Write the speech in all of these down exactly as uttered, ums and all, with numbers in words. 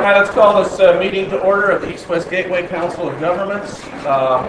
right, let's call this uh, meeting to order of the East West Gateway Council of Governments. Uh,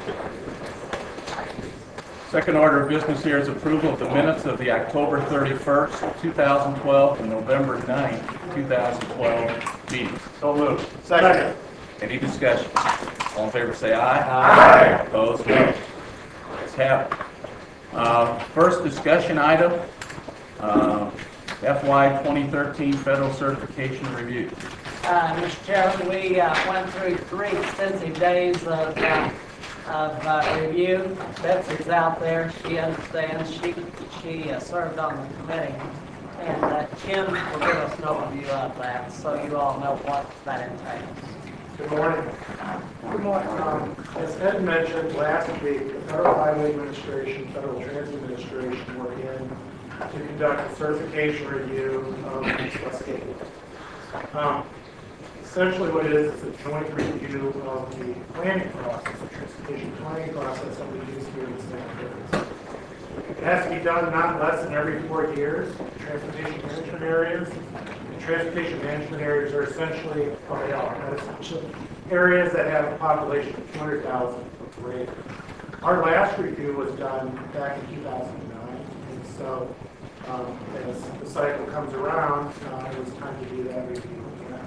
second order of business here is approval of the minutes of the October thirty-first, two thousand twelve and November ninth, two thousand twelve meetings. So moved. Second. Any discussion? All in favor say aye. Aye. Opposed? No. Let's have it. Uh, first discussion item, uh, F Y twenty thirteen Federal Certification Review. Uh, Mister Chairman, we uh, went through three extensive days of, uh, of uh, review. Betsy's out there. She understands. She, she uh, served on the committee. And uh, Jim will give us an overview of that so you all know what that entails. Good morning. Good morning. Um, as Ed mentioned last week, the Federal Highway Administration, Federal Transit Administration were in to conduct a certification review of East West Gateway. Um, essentially what it is is a joint review of the planning process, the transportation planning process that we use here in Saint Louis. It has to be done not less than every four years. Transportation management areas. And transportation management areas are essentially, well, they are, not essentially, areas that have a population of two hundred thousand or greater. Our last review was done back in two thousand nine, and so um, as the cycle comes around, uh, it was time to do that review again.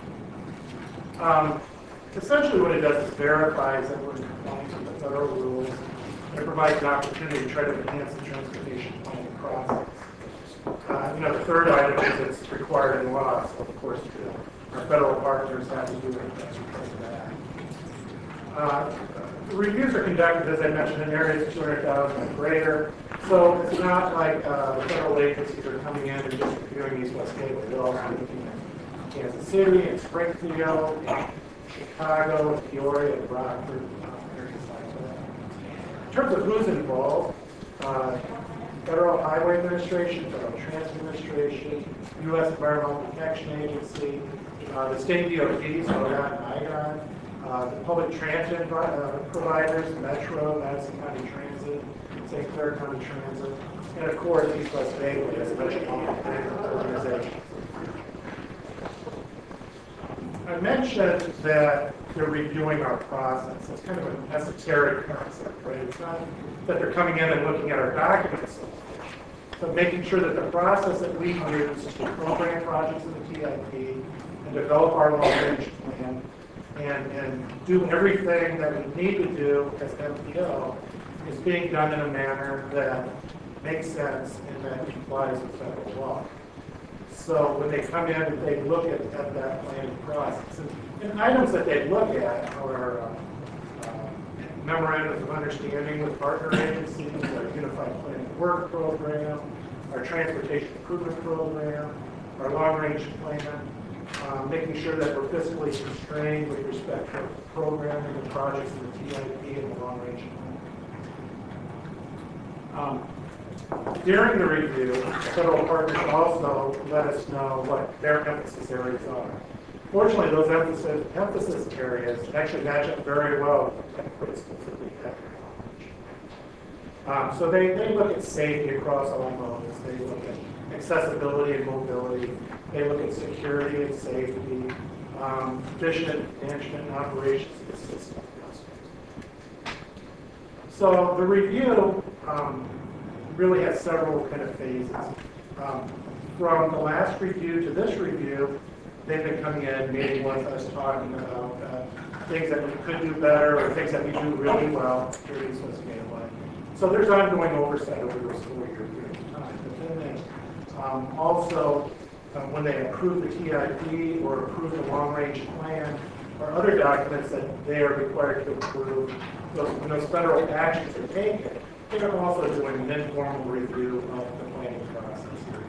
Um, essentially what it does is verifies that we're in compliance with the federal rules. It provides an opportunity to try to enhance the transportation planning process. Uh, you know, the third item is it's required in law, so of course our federal partners have to do it because of that. Uh, the reviews are conducted, as I mentioned, in areas of two hundred thousand or greater. So it's not like uh, federal agencies are coming in and just reviewing East West Gateway. They're also looking at Kansas City and Springfield, Chicago, Peoria, and Rockford, uh, areas like that. In terms of who's involved, uh, Federal Highway Administration, Federal Transit Administration, U S Environmental Protection Agency, uh, the state D O Ts, O D O T and I G O T, uh, the public transit uh, providers, Metro, Madison County Transit, Saint Clair County Transit, and of course East West Gateway as a metropolitan organization. I mentioned that they're reviewing our process. It's kind of an esoteric concept, right? It's not that they're coming in and looking at our documents, but making sure that the process that we use to program projects in the T I P and develop our long-range plan and, and do everything that we need to do as M P O is being done in a manner that makes sense and that complies with federal law. So when they come in and they look at, at that planning process, and, and items that they look at are uh, uh, memorandums of understanding with partner agencies, our Unified Planning Work Program, our Transportation Improvement Program, our long-range plan, uh, making sure that we're fiscally constrained with respect to programming the projects in the T I P and the long-range plan. Um, During the review, federal partners also let us know what their emphasis areas are. Fortunately, those emphasis, emphasis areas actually match up very well with specific technology. Um, so they, they look at safety across all modes. They look at accessibility and mobility. They look at security and safety, um, efficient management and operations of the system. So the review um, really has several kind of phases. Um, from the last review to this review, they've been coming in, meeting with us, talking about uh, things that we could do better or things that we do really well here at East West Gateway. So there's ongoing oversight over this four-year period of time. But then they um, also, uh, when they approve the T I P or approve the long-range plan or other documents that they are required to approve, those, when those federal actions are taken, they're also doing an informal review of the planning process here.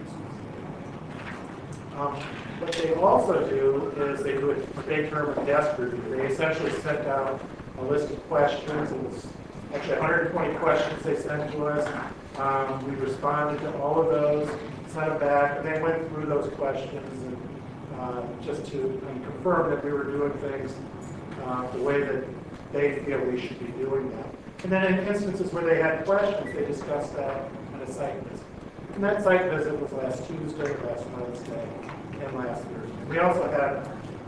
Um, what they also do is they do what they term a desk review. They essentially sent out a list of questions. It was actually one hundred twenty questions they sent to us. Um, we responded to all of those, sent them back, and they went through those questions and, uh, just to um, confirm that we were doing things uh, the way that they feel we should be doing them. And then in instances where they had questions, they discussed that on a site visit. And that site visit was last Tuesday, last Wednesday, and last Thursday. We also had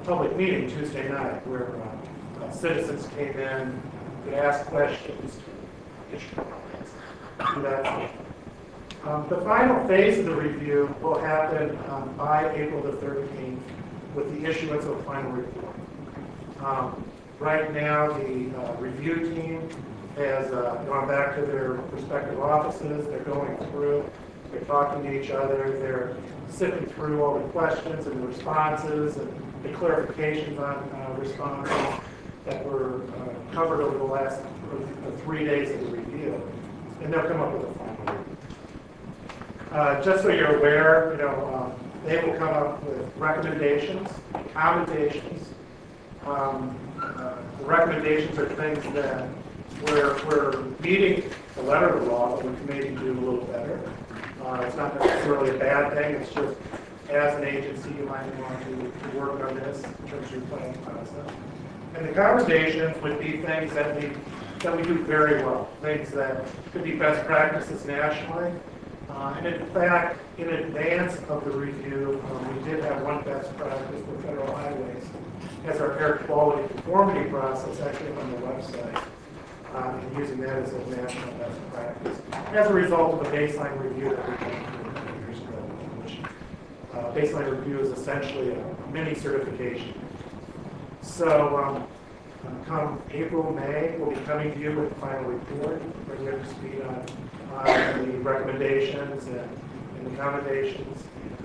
public meeting Tuesday night where uh, uh, citizens came in, could ask questions, issue comments, and that's it. Um, the final phase of the review will happen um, by April the thirteenth with the issuance of a final report. Um, right now, the uh, review team has uh, gone back to their respective offices. They're going through, they're talking to each other, they're sifting through all the questions and the responses and the clarifications on uh, responses that were uh, covered over the last uh, three days of the review. And they'll come up with a final report. Uh, just so you're aware, you know, um, they will come up with recommendations, commendations. Um, uh, the recommendations are things that we're, we're meeting the letter of the law, but we can maybe do a little better. Uh, it's not necessarily a bad thing. It's just, as an agency, you might want to, to work on this in terms of your planning process. And the commendations would be things that we that we do very well, things that could be best practices nationally. Uh, and in fact, in advance of the review, um, we did have one best practice for federal highways as our air quality conformity process actually on the website, um, and using that as a national best practice as a result of a baseline review that we did a couple years ago, which uh, baseline review is essentially a mini certification. So um, come April, May, we'll be coming to you with the final report, bring you up to speed on uh, the recommendations and, and the accommodations.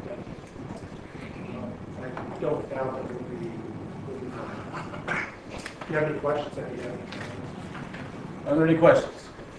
Uh, I don't doubt that we'll be, we'll be fine. If you have any questions, I can have. Are there any questions?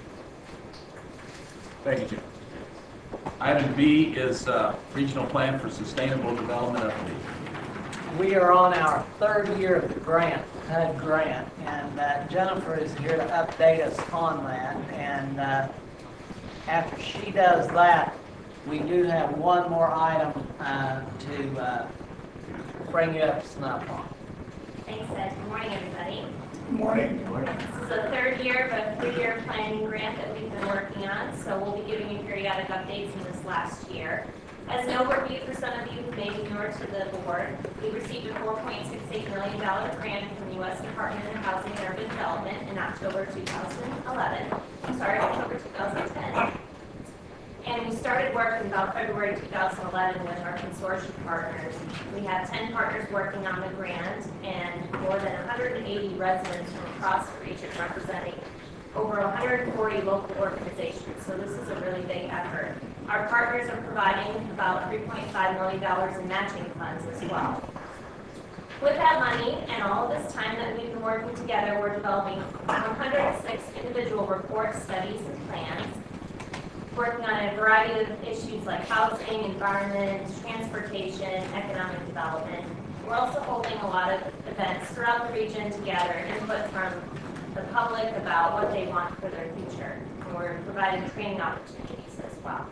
Thank you, Jim. Item B is uh, Regional Plan for Sustainable Development Update. We are on our third year of the grant, H U D grant, and uh, Jennifer is here to update us on that. And uh, after she does that, we do have one more item uh, to uh, bring you up to snuff on. Thanks, Ed. Good morning, everybody. Good morning. This is the third year of a three-year planning grant that we've been working on, so we'll be giving you periodic updates in this last year. As an overview for some of you who may be newer to the board, we received a four point six eight million dollars grant from the U S Department of Housing and Urban Development in October two thousand eleven. I'm sorry, October two thousand ten. And we started work in about February two thousand eleven with our consortium partners. We have ten partners working on the grant and more than one hundred eighty residents from across the region representing over one hundred forty local organizations. So this is a really big effort. Our partners are providing about three point five million dollars in matching funds as well. With that money and all of this time that we've been working together, we're developing one hundred six individual reports, studies, and plans, working on a variety of issues like housing, environment, transportation, economic development. We're also holding a lot of events throughout the region to gather input from the public about what they want for their future. And we're providing training opportunities as well.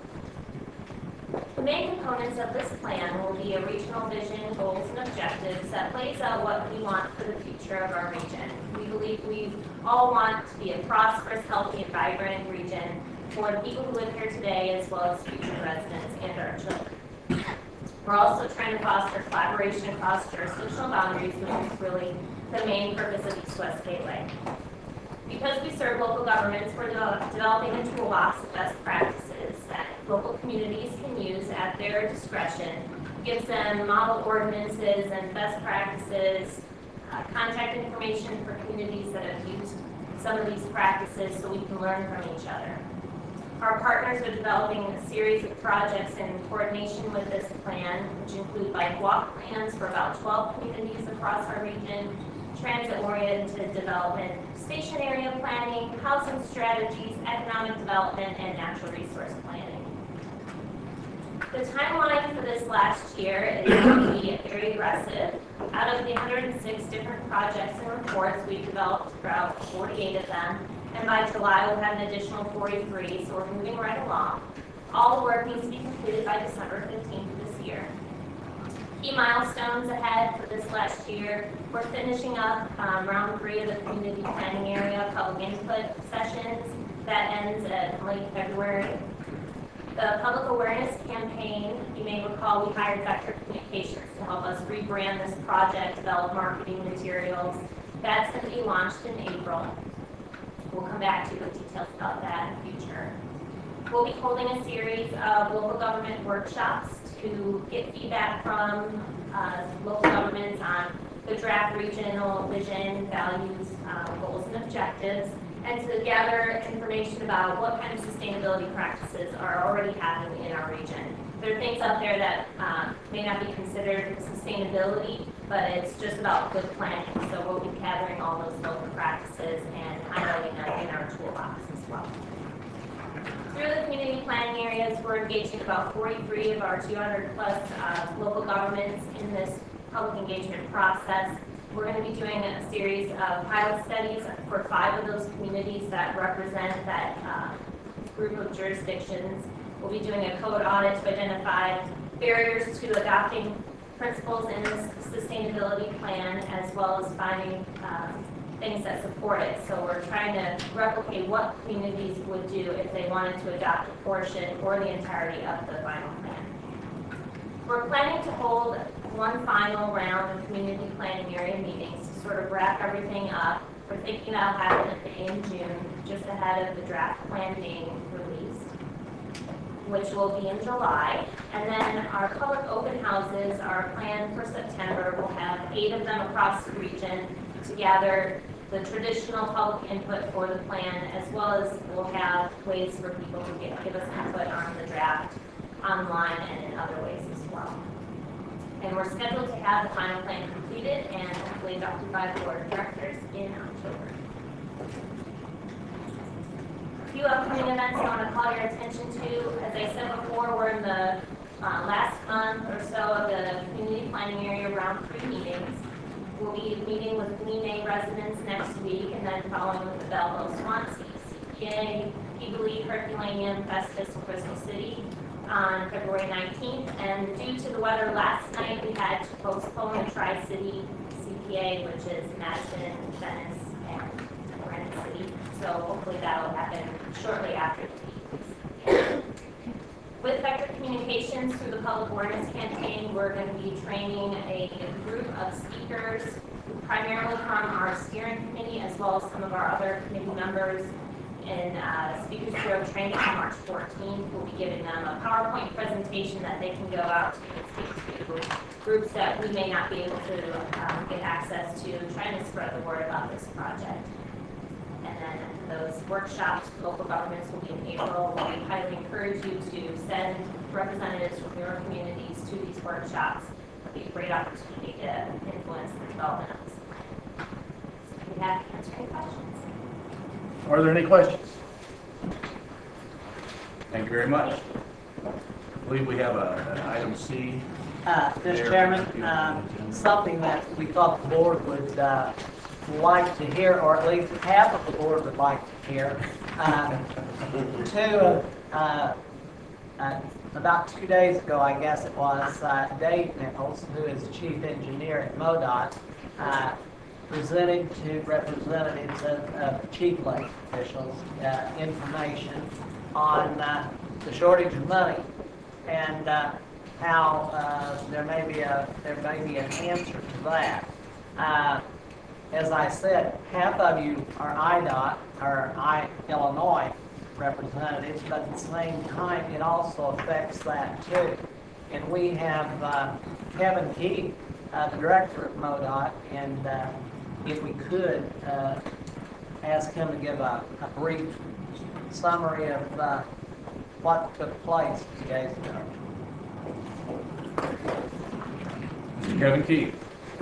The main components of this plan will be a regional vision, goals, and objectives that lays out what we want for the future of our region. We believe we all want to be a prosperous, healthy, and vibrant region for the people who live here today as well as future residents and our children. We're also trying to foster collaboration across jurisdictional boundaries, which is really the main purpose of East West Gateway. Because we serve local governments, we're develop, developing a toolbox of best practices that local communities can use at their discretion. It gives them model ordinances and best practices, uh, contact information for communities that have used some of these practices so we can learn from each other. Our partners are developing a series of projects in coordination with this plan, which include bike walk plans for about twelve communities across our region, transit-oriented development, station area planning, housing strategies, economic development, and natural resource planning. The timeline for this last year is going to be very aggressive. Out of the one hundred six different projects and reports, we've developed about forty-eight of them. And by July, we'll have an additional forty-three, so we're moving right along. All the work needs to be completed by December fifteenth of this year. Key milestones ahead for this last year. We're finishing up um, round three of the community planning area public input sessions. That ends at late February. The public awareness campaign, you may recall we hired Vector Communications to help us rebrand this project, develop marketing materials. That's going to be launched in April. We'll come back to you with details about that in the future. We'll be holding a series of local government workshops to get feedback from uh, local governments on the draft regional vision, values, uh, goals, and objectives, and to gather information about what kind of sustainability practices are already happening in our region. There are things out there that um, may not be considered sustainability, but it's just about good planning. So we'll be gathering all those local practices and highlighting them in our toolbox as well. Through the community planning areas, we're engaging about forty-three of our two hundred plus uh, local governments in this public engagement process. We're going to be doing a series of pilot studies for five of those communities that represent that uh, group of jurisdictions. We'll be doing a code audit to identify barriers to adopting principles in this sustainability plan, as well as finding um, things that support it. So we're trying to replicate what communities would do if they wanted to adopt a portion or the entirety of the final plan. We're planning to hold one final round of community planning area meetings to sort of wrap everything up. We're thinking about having it in June, just ahead of the draft plan being released, which will be in July. And then our public open houses are planned for September. We'll have eight of them across the region to gather the traditional public input for the plan, as well as we'll have ways for people to get, give us input on the draft online and in other ways as well. And we're scheduled to have the final plan completed and hopefully adopted by the board of directors in October. A few upcoming events I want to call your attention to. As I said before, we're in the uh, last month or so of the community planning area round three meetings. We'll be meeting with Green Bay residents next week, and then following with the Belleville, Swansea, C P A, Peabody, Herculaneum, Festus, and Crystal City on February nineteenth. And due to the weather last night, we had to postpone the Tri-City C P A, which is Madison, Venice, and Granite City. So hopefully that will happen shortly after the meeting. With Vector Communications, through the public awareness campaign, we're going to be training a group of speakers, primarily from our steering committee, as well as some of our other committee members. In uh, Speakers Bureau training on March fourteenth, we'll be giving them a PowerPoint presentation that they can go out to and speak to groups that we may not be able to um, get access to, trying to spread the word about this project. And then those workshops, local governments will be in April. We highly encourage you to send representatives from your communities to these workshops. It'll be a great opportunity to influence the development of this plan. So we have to answer any questions. Are there any questions? Thank you very much. I believe we have a, an item C. Uh, Mister Chairman, um, something that we thought the board would uh, like to hear, or at least half of the board would like to hear. Uh, two, uh, uh, about two days ago, I guess it was, uh, Dave Nichols, who is chief engineer at MoDOT, uh, presented to representatives of, of Chief Lake officials uh, information on uh, the shortage of money and uh, how uh, there may be a there may be an answer to that. Uh, as I said, half of you are I D O T or I Illinois representatives, but at the same time, it also affects that too. And we have uh, Kevin Keith, uh, the director of MoDOT, and uh, if we could uh, ask him to give a, a brief summary of uh, what took place two days ago. Mister Kevin Keith.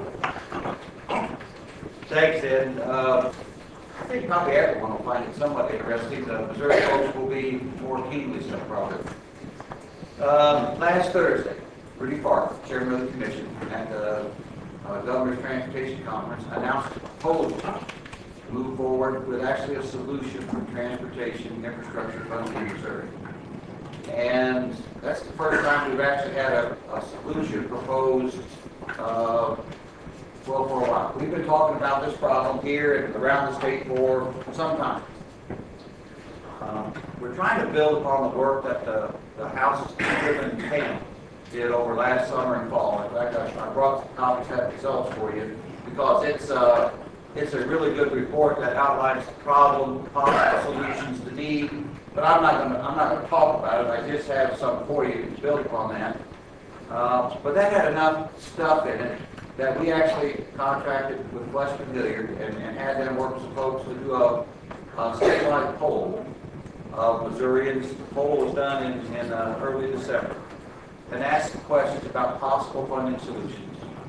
Thanks, Ed. Uh, I think probably everyone will find it somewhat interesting. The Missouri folks will be more keenly so probably. Uh, last Thursday, Rudy Parker, chairman of the commission, at the uh, Governor's Transportation Conference, announced a proposal to move forward with actually a solution for transportation infrastructure funding in Missouri. And that's the first time we've actually had a, a solution proposed uh, well, for a while. We've been talking about this problem here and around the state for some time. Um, we're trying to build upon the work that the, the houses driven in town did over last summer and fall. In fact, I, I brought some copies of results for you because it's uh, it's a really good report that outlines the problem, possible solutions, the need. But I'm not going to I'm not going to talk about it. I just have some for you to build upon that. Uh, but that had enough stuff in it that we actually contracted with Western Hilliard and, and had them work with some folks to do a, a statewide poll of Missourians. The poll was done in, in uh, early December and asked questions about possible funding solutions.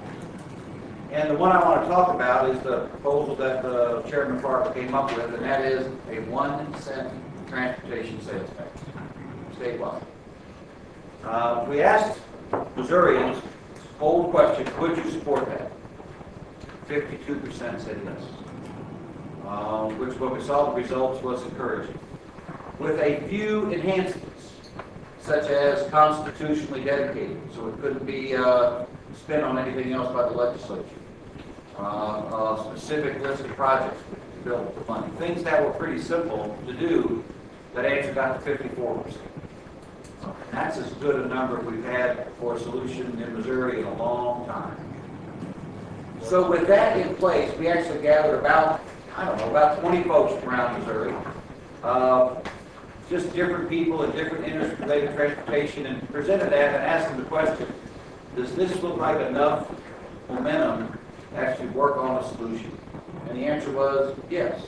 And the one I want to talk about is the proposal that uh, Chairman Clark came up with, and that is a one cent transportation sales tax, statewide. Uh, we asked Missourians, old question, would you support that? fifty-two percent said yes, um, which when we saw the results was encouraging. With a few enhancements, such as constitutionally dedicated, so it couldn't be uh, spent on anything else by the legislature. Uh, a specific list of projects to build the money. Things that were pretty simple to do that answered out to fifty-four percent. That's as good a number we've had for a solution in Missouri in a long time. So with that in place, we actually gathered about, I don't know, about twenty folks from around Missouri. Uh, just different people in different industries-related transportation, and presented that and asked them the question, does this look like enough momentum to actually work on a solution? And the answer was yes.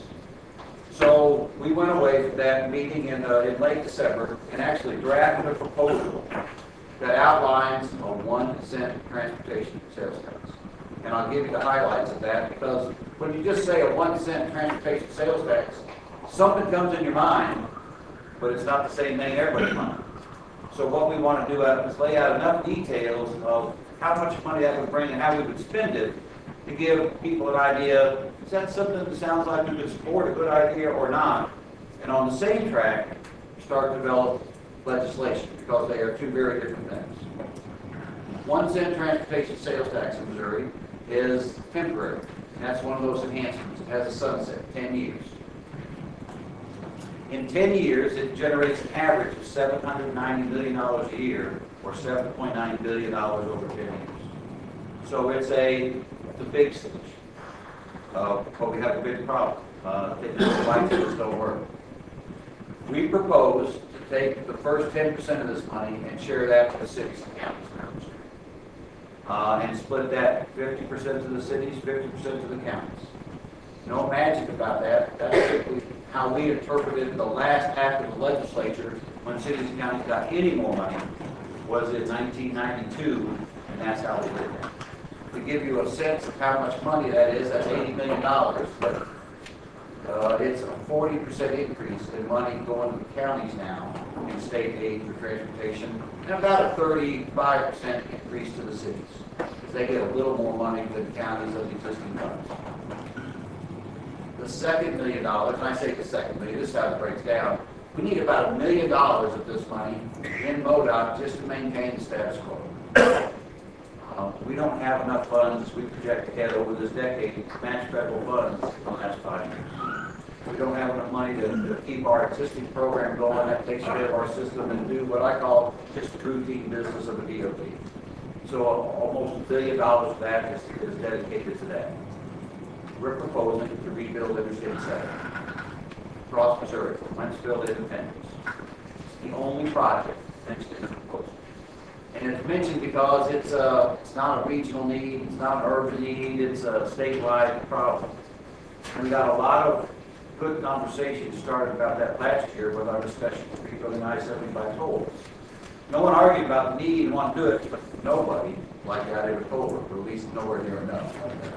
So we went away from that meeting in, uh, in late December and actually drafted a proposal that outlines a one cent transportation sales tax. And I'll give you the highlights of that because when you just say a one cent transportation sales tax, something comes in your mind, but it's not the same thing in everybody's mind. So what we want to do is lay out enough details of how much money that would bring and how we would spend it to give people an idea, is that something that sounds like we could support, a good idea or not? And on the same track, start to develop legislation because they are two very different things. One cent transportation sales tax in Missouri is temporary. And that's one of those enhancements. It has a sunset, ten years. In ten years, it generates an average of seven hundred ninety million dollars a year, or seven point nine billion dollars over ten years. So it's a, it's a big solution. Uh, but we have a big problem. Uh, the lights just don't work. We propose to take the first ten percent of this money and share that with the cities and counties. Uh, and split that fifty percent to the cities, fifty percent to the counties. No magic about that. That's simply how we interpreted the last act of the legislature when cities and counties got any more money was in nineteen ninety-two, and that's how we did that. To give you a sense of how much money that is, that's eighty million dollars, but uh, it's a forty percent increase in money going to the counties now in state aid for transportation, and about a thirty-five percent increase to the cities, because they get a little more money than counties of existing funds. The second million dollars, and I say the second million, this is how it breaks down, we need about a million dollars of this money in MoDOT just to maintain the status quo. Uh, we don't have enough funds as we project ahead over this decade to match federal funds in the last five years. We don't have enough money to, to keep our existing program going that takes care of our system and do what I call just the routine business of a D O T. So uh, almost a billion dollars of that is, is dedicated to that. We're proposing to rebuild Interstate seven across Missouri, from Wentzville to Independence. It's the only project next to the proposal. And it's mentioned because it's, uh, it's not a regional need, it's not an urban need, it's a statewide problem. And we got a lot of good conversations started about that last year with our discussion of rebuilding I seventy-five tolls. No one argued about the need and want to do it, but nobody like that ever told us, or at least nowhere near enough.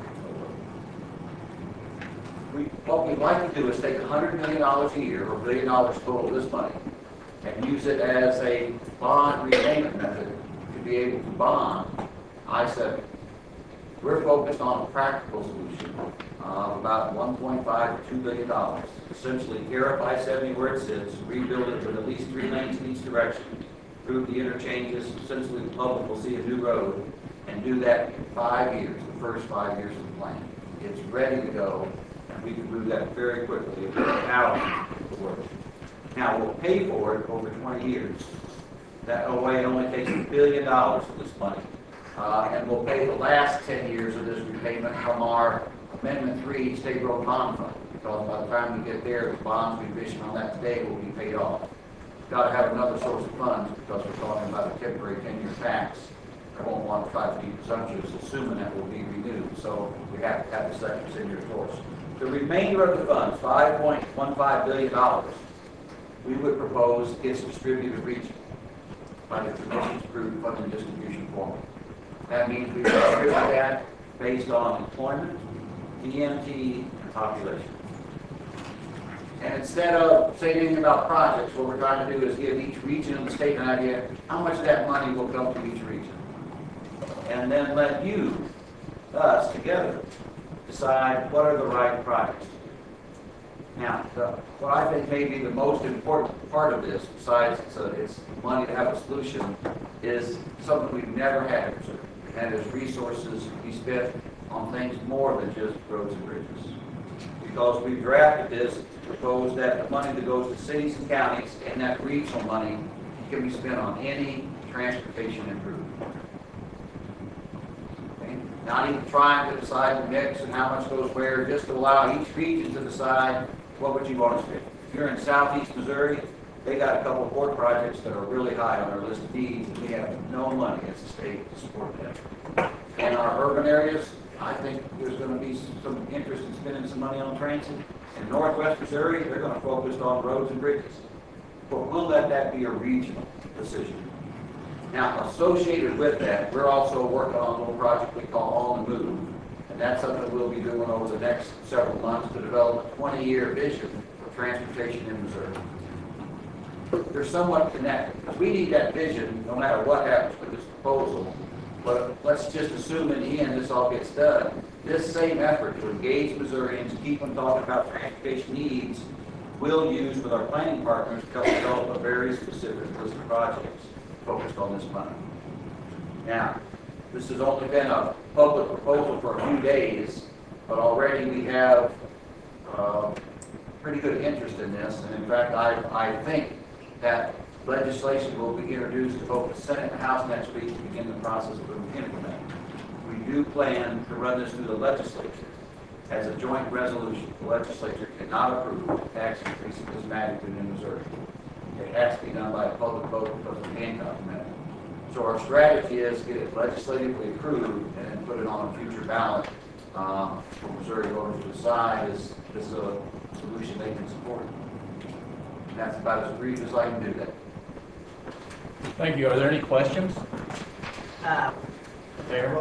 We, what we'd like to do is take one hundred million dollars a year, or a billion dollars total of this money, and use it as a bond repayment method to be able to bond I seventy. We're focused on a practical solution of about one point five to two billion dollars. Essentially, tear up I seventy where it sits, rebuild it with at least three lanes in each direction, improve the interchanges, essentially the public will see a new road, and do that in five years, the first five years of the plan. It's ready to go, and we can move that very quickly if we're out to work. Now, we'll pay for it over twenty years. That O A only takes a billion dollars of this money, uh, and will pay the last ten years of this repayment from our Amendment Three State Road Bond Fund. Because by the time we get there, the bonds we issue on that today will be paid off. Got to have another source of funds because we're talking about a temporary ten-year tax. I won't want to try to be presumptuous, assuming that will be renewed. So we have to have the second ten-year course. The remainder of the funds, five point one five billion dollars, we would propose gets distributed regionally by the Commission's approved funding distribution formula. That means we distribute that based on employment, D M T, and population. And instead of saying anything about projects, what we're trying to do is give each region in the state an idea how much of that money will come to each region. And then let you, us, together, decide what are the right projects. Now, the, what I think may be the most important part of this, besides it's, a, it's money to have a solution, is something we've never had in Missouri, and is resources to be spent on things more than just roads and bridges. Because we've drafted this to propose that the money that goes to cities and counties and that regional money can be spent on any transportation improvement. Okay? Not even trying to decide the mix and how much goes where, just to allow each region to decide what would you want to spend. If you're in southeast Missouri, they got a couple of port projects that are really high on their list of needs, and we have no money as a state to support them. In our urban areas, I think there's going to be some interest in spending some money on transit. In northwest Missouri, they're going to focus on roads and bridges. But we'll let that be a regional decision. Now, associated with that, we're also working on a little project we call On the Move. And that's something we'll be doing over the next several months to develop a twenty-year vision for transportation in Missouri. They're somewhat connected, because we need that vision no matter what happens with this proposal. But let's just assume in the end this all gets done. This same effort to engage Missourians, keep them talking about transportation needs, we'll use with our planning partners to help develop a very specific list of projects focused on this money. Now, this has only been a public proposal for a few days, but already we have uh, pretty good interest in this. And in fact, I, I think that legislation will be introduced to both the Senate and the House next week to begin the process of implementing. We do plan to run this through the legislature as a joint resolution. The legislature cannot approve a tax increase of this magnitude in Missouri. It has to be done by a public vote because of the Hancock Amendment. So our strategy is get it legislatively approved and then put it on a future ballot um, for Missouri voters to decide is this a solution they can support. And that's about as brief as I can do that. Thank you. Are there any questions? Uh, There.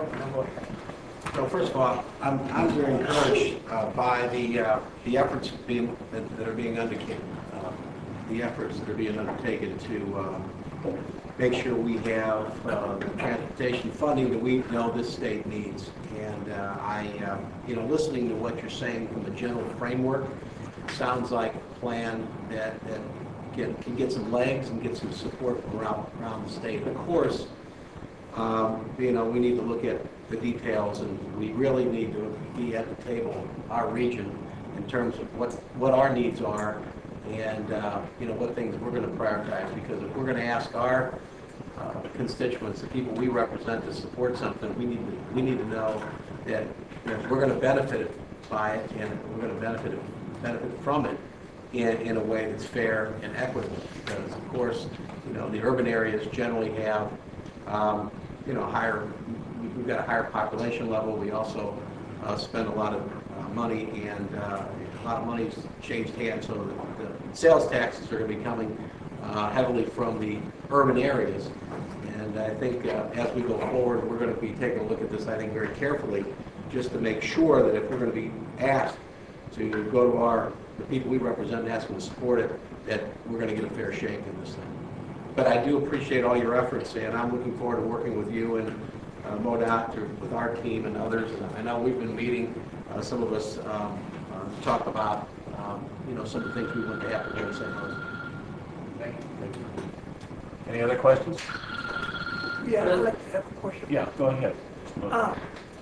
So first of all, I'm, I'm very encouraged uh, by the uh, the efforts being that, that are being undertaken, uh, the efforts that are being undertaken to uh, make sure we have uh, the transportation funding that we know this state needs. And uh, I, uh, you know, listening to what you're saying from the general framework, sounds like a plan that that can, can get some legs and get some support from around around the state. Of course. Um, you know, we need to look at the details, and we really need to be at the table, our region, in terms of what, what our needs are and, uh, you know, what things we're going to prioritize. Because if we're going to ask our uh, constituents, the people we represent, to support something, we need to, we need to know that, that we're going to benefit by it, and we're going to benefit, benefit from it in, in a way that's fair and equitable. Because, of course, you know, the urban areas generally have Um, you know, higher, we've got a higher population level. We also uh, spend a lot of uh, money, and uh, a lot of money's changed hands, so the, the sales taxes are going to be coming uh, heavily from the urban areas. And I think uh, as we go forward, we're going to be taking a look at this, I think, very carefully, just to make sure that if we're going to be asked to go to our, the people we represent and ask them to support it, that we're going to get a fair shake in this thing. But I do appreciate all your efforts, and I'm looking forward to working with you and uh, MoDOT, or with our team and others. And I know we've been meeting, uh, some of us, um, uh, to talk about, um, you know, some of the things we want to happen here in Saint Louis. Thank you. Thank you. Any other questions? Yeah, I'd like to have a question. Yeah, go ahead. Uh,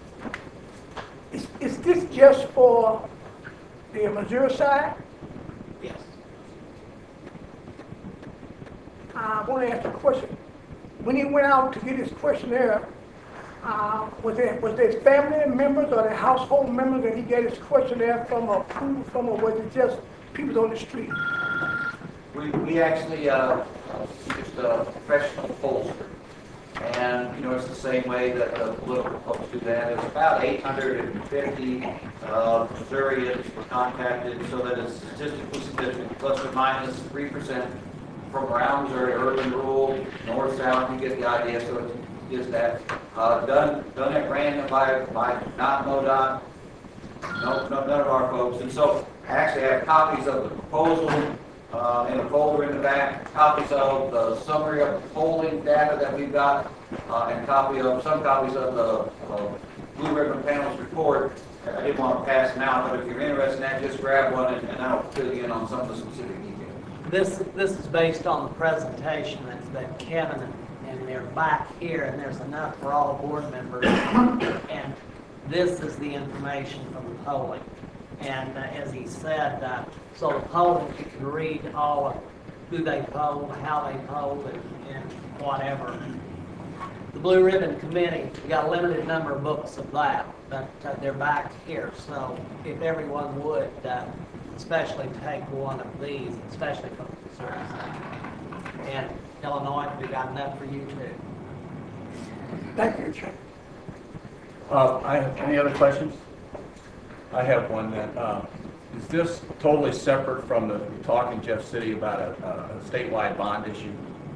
Is, is this just for the Missouri side? Yes. I want to ask a question. when he went out to get his questionnaire, uh, was there, was there family members or the household members that he got his questionnaire from or approval from, or was it just people on the street? We, we actually, uh, used a professional pollster. And, you know, it's the same way that the political folks do that. It's about eight hundred fifty, uh, Missourians were contacted, so that it's statistically significant, plus or minus three percent from around Missouri, urban, rural, north, south, you get the idea, so it is that. Uh, done, done at random by, by not MoDOT, no, no, none of our folks. And so I actually have copies of the proposal, uh, in a folder in the back, copies of the summary of the polling data that we've got, uh, and copy of, some copies of the, uh, Blue Ribbon Panel's report. I didn't want to pass them out, but if you're interested in that, just grab one and, and I'll fill you in on some of the specific details. This, this is based on the presentation that's been Kevin, and, and they're back here, and there's enough for all board members. And this is the information from the polling. And uh, as he said, uh, so the polling, you can read all of who they polled, how they polled, and, and whatever. The Blue Ribbon Committee, we got a limited number of books of that, but uh, they're back here. So if everyone would, uh, especially take one of these, especially from the Missouri side. And Illinois, we got enough for you too. Thank you, Chair. Uh, I have, any other questions? I have one then. Uh, is this totally separate from the talk in Jeff City about a, a statewide bond issue?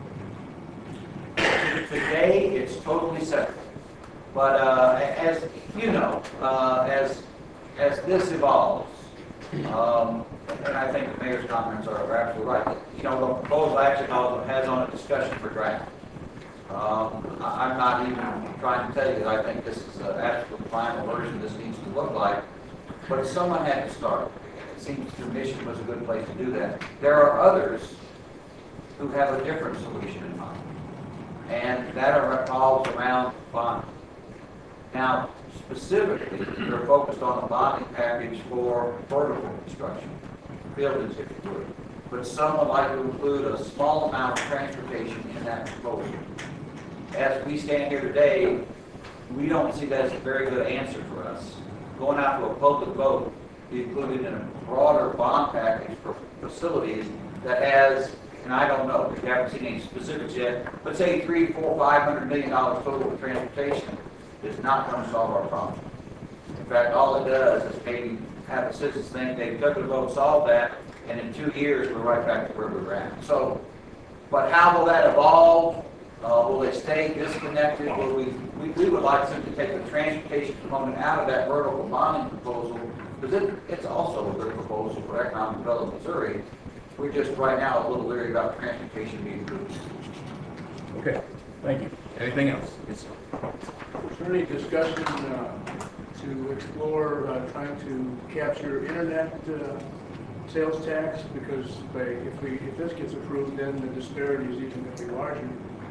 Today, it's totally separate. But uh, as you know, uh, as as this evolves, um, and I think the mayor's comments are absolutely right. You know, the proposal action also has on a discussion for draft. Um, I- I'm not even trying to tell you that I think this is an absolute final version this needs to look like, but someone had to start. It seems the mission was a good place to do that. There are others who have a different solution in mind, and that revolves around bonding. Now, specifically, we're focused on a bonding package for vertical construction, buildings if you would. But some would like to include a small amount of transportation in that proposal. As we stand here today, we don't see that as a very good answer for us. Going out to a public vote, be included in a broader bond package for facilities that has, and I don't know, we haven't seen any specifics yet, but say three, four, five hundred million dollars total of transportation is not going to solve our problem. In fact, all it does is maybe have the citizens think they took the vote, solved that, and in two years we're right back to where we were at. So, but how will that evolve? Uh, will it stay disconnected? Will we, we, we would like them to take the transportation component out of that vertical bonding proposal, because it, it's also a good proposal for economic development in Missouri. We're just right now a little leery about transportation being included. Okay, thank you. Anything else? Yes, sir. Is there any discussion uh, to explore uh, trying to capture internet uh, sales tax? Because by, if we if this gets approved, then the disparity is even going to be larger.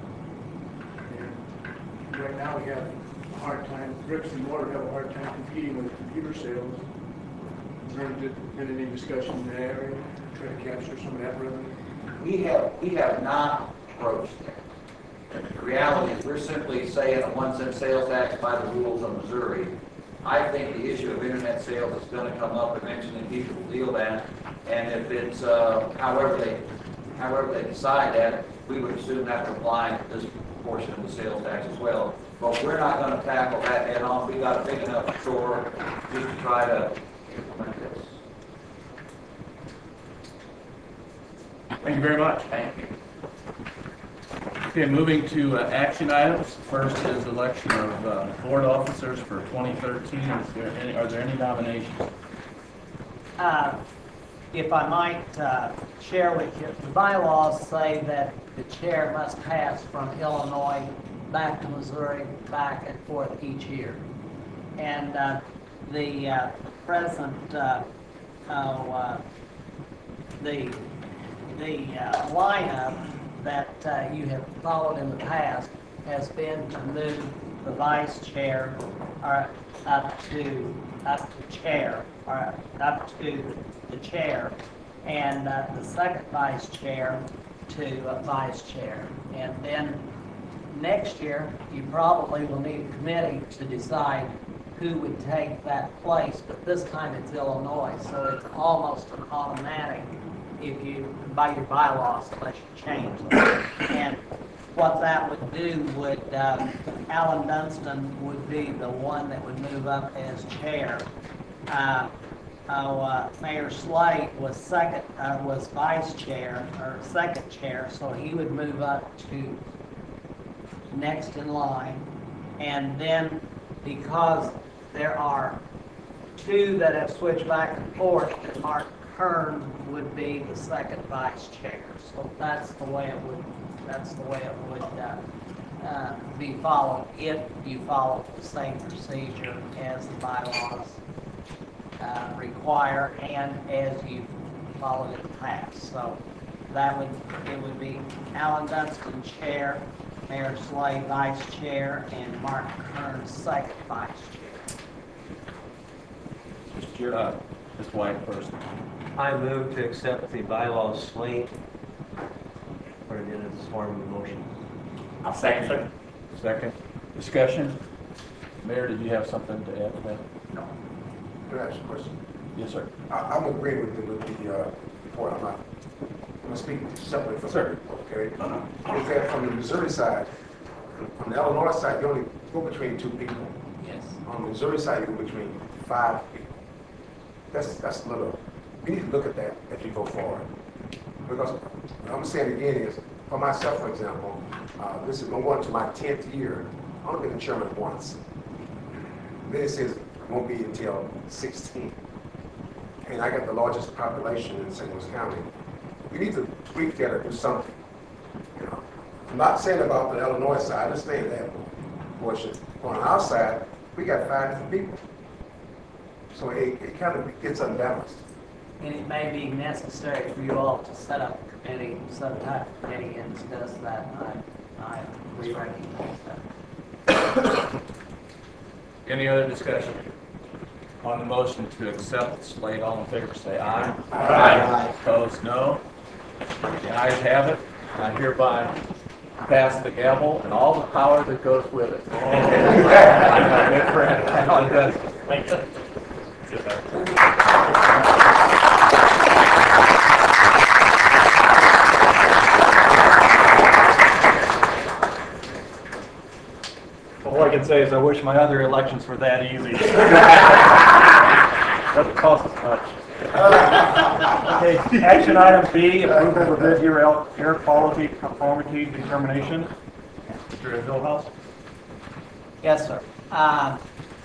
And right now, we have a hard time. Bricks and mortar have a hard time competing with computer sales. Is there been any discussion in that area to try to capture some of that revenue? We have we have not approached that. The reality is we're simply saying a one cent sales tax by the rules of Missouri. I think the issue of internet sales is going to come up eventually, and people will deal that. And if it's uh, however they however they decide that, we would assume that would apply to this portion of the sales tax as well. But we're not going to tackle that head on. We got a big enough chore just to try to implement this. Thank you very much. Thank you. Okay, moving to uh, action items. First is election of uh, board officers for twenty thirteen. Is there any, are there any nominations? Uh, If I might uh, share with you, the bylaws say that the chair must pass from Illinois back to Missouri, back and forth each year. And uh, the uh, present, uh, oh, uh, the, the uh, lineup that uh, you have followed in the past has been to move the vice chair or up to up to chair or up to the chair, and uh, the second vice chair to uh, vice chair, and then next year, you probably will need a committee to decide who would take that place, but this time it's Illinois, so it's almost an automatic if you, by your bylaws, unless you change them. And what that would do would, uh, Alan Dunstan would be the one that would move up as chair. Uh, oh, uh, Mayor Slate was second, uh, was vice chair, or second chair, so he would move up to next in line. And then, because there are two that have switched back and forth, Mark Kern would be the second vice chair. So that's the way it would, that's the way it would uh, uh, be followed if you follow the same procedure as the bylaws uh, require and as you followed in the past. So that would, it would be Alan Dunstan chair, Mayor Slade vice chair, and Mark Kern second vice chair. Mister Chair, uh, Mister White first. I move to accept the bylaws slate, put it in its form of a motion. I'll second. Second. Discussion? Mayor, did you have something to add to that? No. Can I ask you a question? Yes, sir. I, I'm agreeing with the, with the, uh, report. I'm not, I'm gonna speak separately from Sir. the report, okay? Is that from the Missouri side, on the Illinois side, you only go between two people. Yes. On the Missouri side, you go between five people. That's, that's a little, we need to look at that as we go forward. Because what I'm saying again is, for myself, for example, uh, this is, I'm going to my tenth year. I've only been a chairman once. Then it says it won't be until sixteen. And I got the largest population in Saint Louis County. We need to tweak that or do something. You know, I'm not saying about the Illinois side, I understand that portion. On our side, we got five different people. So it, it kind of gets unbalanced. And it may be necessary for you all to set up a committee, some type of committee and discuss that. I, I, we recognize that. Any other discussion? On the motion to accept the slate, all in favor say aye. Aye. Opposed, no. The ayes have it. I hereby pass the gavel and all the power that goes with it. I'm my good friend, Alan Dunstan. Thank you. All I can say is I wish my other elections were that easy. Doesn't cost us much. Okay, action item B, approval of the air, air quality conformity determination. Mister Hillhouse? Yes, sir. Uh,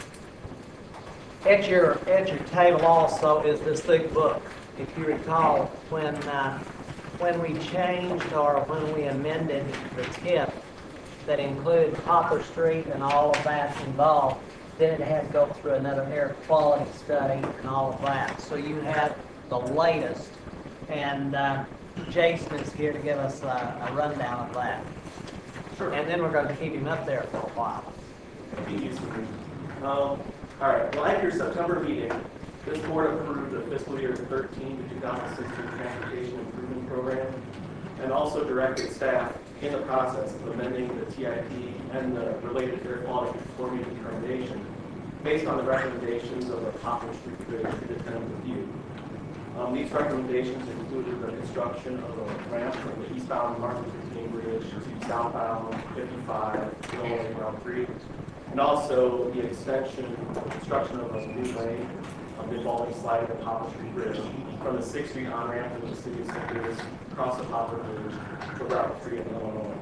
At your, at your table also is this big book. If you recall, when, uh, when we changed or when we amended the tip that included Poplar Street and all of that involved, then it had to go through another air quality study and all of that. So you have the latest, and uh, Jason is here to give us a, a rundown of that. Sure. And then we're going to keep him up there for a while. Um, all right, well, at your September meeting, this board approved the fiscal year thirteen to two thousand sixteen Transportation Improvement Program, and also directed staff in the process of amending the T I P and the related air quality conformity determination based on the recommendations of the Poplar Street Bridge Independent Review. Um, these recommendations included the construction of a ramp from the eastbound Martin Luther King Bridge to southbound fifty-five, Illinois Route three, and also the extension, construction of a new lane of the evolving slide of the Poplar Street Bridge from the sixth Street on-ramp to the city of Saint Louis, across the Poplar Bridge to Route three in Illinois.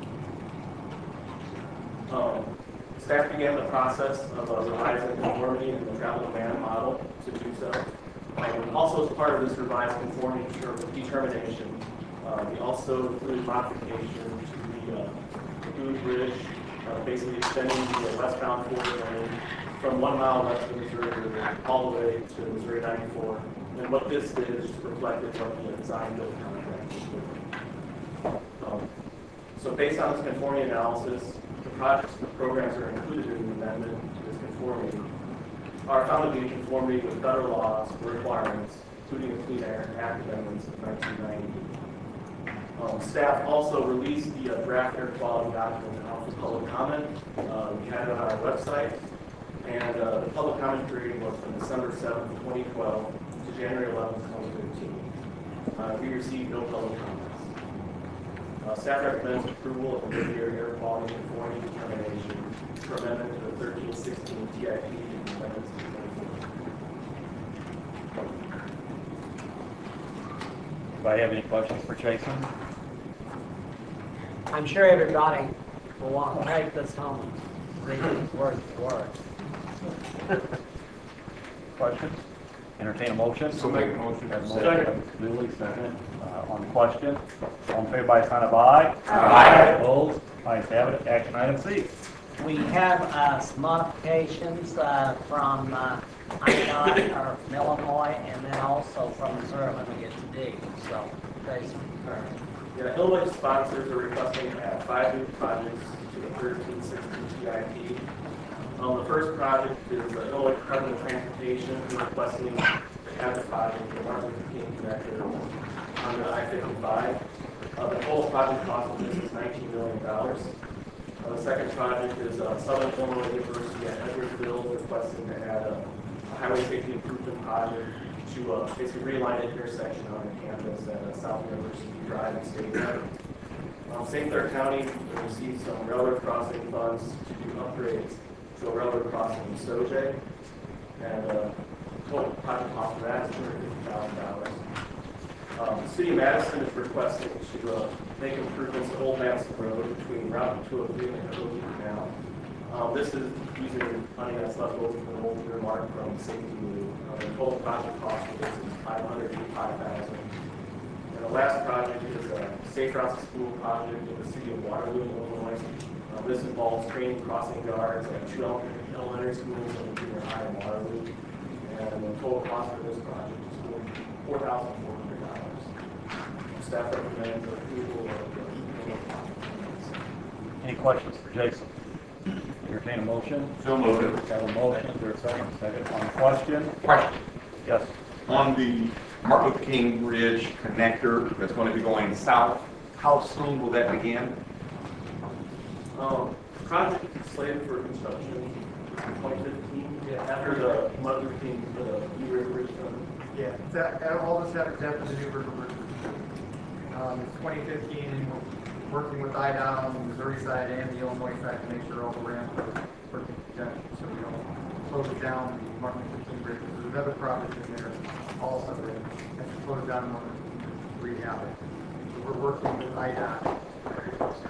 Um, staff began the process of uh, revising conformity in the travel demand model to do so. Um, also, as part of this revised conformity determination, uh, we also included modification to the, uh, the Boone Bridge, uh, basically extending the westbound forward lane from one mile west of the Missouri River all the way to Missouri ninety-four. And what this did is just reflected what the design build contract was doing. Um, so based on this conformity analysis, the projects and the programs that are included in the amendment to this conformity are found to be in conformity with federal laws and requirements, including the Clean Air Act amendments of nineteen ninety. Um, Staff also released the uh, draft air quality document out for public comment. Uh, We had it on our website, and uh, the public comment period was from December seventh, twenty twelve to January eleventh, twenty thirteen. Uh, We received no public comments. Uh, Staff recommends approval of the mid-year air quality conformity determination for amendment to the thirteen sixteen T I P and amendments to twenty fourteen. Anybody have any questions for Jason? I'm sure everybody will want to take this home and read it word for word. Questions? Entertain a motion? So make a motion. Have a motion. Duly second. Uh, on the question, all in favor by sign of aye. Aye. Opposed? Ayes have it. Action item C. We have uh, some modifications uh, from uh, I D O T or from Illinois, and then also from Missouri when we get to D. So, Jason. Yeah, Illinois sponsors are requesting to add five new projects to the thirteen sixteen T I P. Um, the first project is the Illinois Department of Transportation requesting to add the project to the Martin Luther King connector on the I fifty-five. Uh, the total project cost of this is nineteen million dollars. Uh, the second project is uh, Southern Illinois University at Edwardsville requesting to add a, a highway safety improvement project to uh, basically realign an intersection on the campus at uh, South University Drive and State Drive. Um, Saint Clair County received some railroad crossing funds to do upgrades to a railroad crossing in Sojay, and uh, total project cost for that is two hundred fifty thousand dollars. Um, the City of Madison is requesting to uh, make improvements to Old Madison Road between Route two oh three and the Cozy Canal. Um, this is using money that's left over from the old earmark from Safety Loop. Uh, the total project cost for this is five hundred eighty-five thousand dollars. And the last project is a Safe Routes to School project in the city of Waterloo, Illinois. Uh, this involves training crossing guards at two elementary schools and junior high in Waterloo. And the total cost for this project is four thousand four hundred dollars. Staff recommends approval of the. Any questions for Jason? Entertain a motion. So moved. Have a motion. Is there a second? Second on the question? Question. Yes. On the Martin Luther King Bridge connector that's going to be going south, how soon will that begin? Um, project is slated for construction in twenty fifteen, yeah, after the Martin Luther King, the New River Bridge done. Yeah, that, all this happens after the New River Bridge. Um, it's twenty fifteen, and we're working with I D O T on the Missouri side and the Illinois side to make sure all the ramps are working together, so we don't close it down the Martin Luther King Bridge. There's another project in there, also that has to close down Martin Luther King to rehab it. So we're working with I D O T.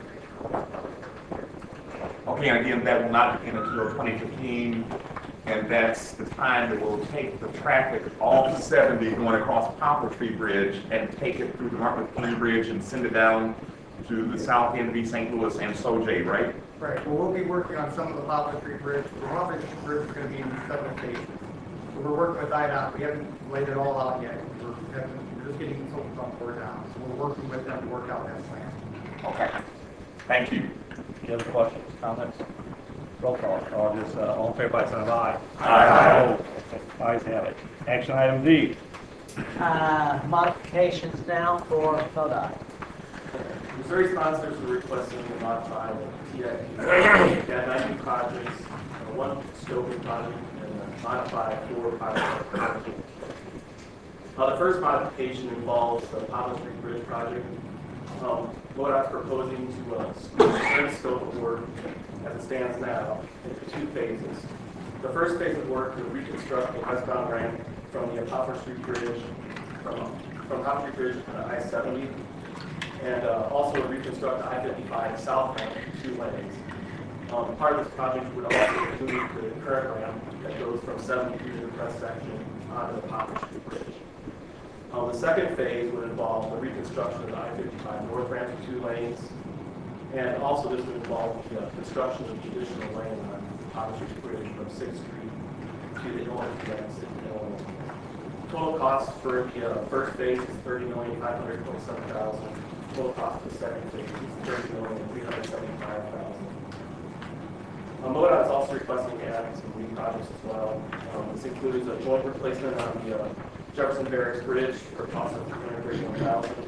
Okay, and again, that will not begin until twenty fifteen, and that's the time that will take the traffic off seventy going across Poplar Tree Bridge and take it through the Martin Luther King Bridge and send it down to the south end of Saint Louis and Sojay, right? Right, well, we'll be working on some of the Poplar Tree Bridge. The Poplar Tree Bridge is going to be in seven phases. So we're working with I D O T. We haven't laid it all out yet. We're, we're just getting consultants on board now. So we're working with them to work out that plan. Okay. Thank you. Any other questions, comments? Roll call. Or just, uh, all in favor by sign of aye. Aye. Opposed? Ayes have it. Action item D. Uh, modifications now for FODOT. Missouri sponsors are requesting to modify the T I P. Add ninety projects, uh, one scoping project, and uh, modify four projects. Uh, the first modification involves the Poplar Street Bridge project. Um, MoDOT's proposing to uh, split the scope of work as it stands now into two phases. The first phase of work will reconstruct the westbound ramp from the Poplar Street Bridge, from, from Poplar Street Bridge to I seventy, and uh, also reconstruct the I fifty-five south ramp in two lanes. Um, part of this project would also include the current ramp that goes from seventy to the crest section onto the Poplar Street Bridge. Um, the second phase would involve the reconstruction of the I fifty-five north ramp in two lanes, and also this would involve the uh, construction of the additional lane on Poplar Street Bridge from sixth Street to the Illinois exit in Illinois. Total cost for the uh, first phase is thirty million five hundred twenty-seven thousand dollars. Total cost for the second phase is thirty million three hundred seventy-five thousand dollars. Um, MoDOT is also requesting to add some new projects as well. Um, this includes a joint replacement on the uh, Jefferson Barracks Bridge for a cost of three hundred thirty-one thousand dollars,